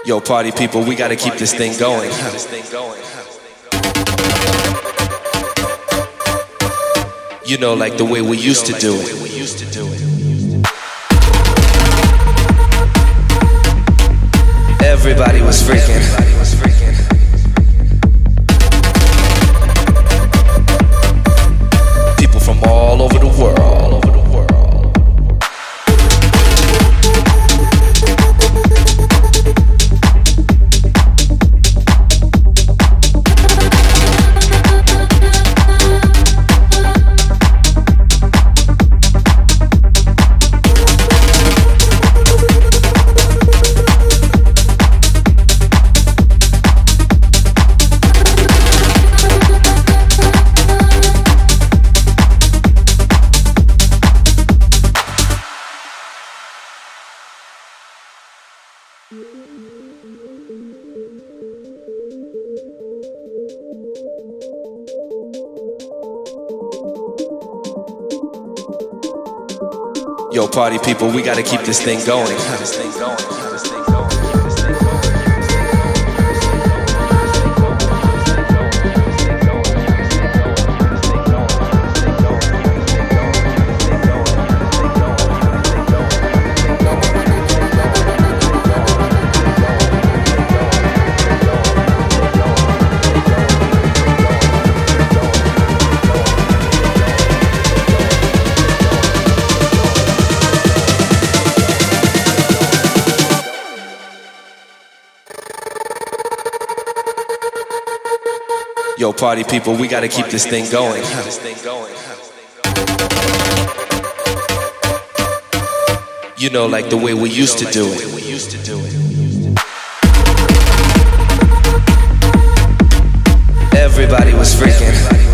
Yo, party people, we gotta keep this thing going. You know, like the way we used to do it. Everybody was freaking. People from all over the world. Yo, party people, we gotta keep this thing going. Yo, party people, we gotta keep this thing going. You know, like the way we used to do it. Everybody was freaking.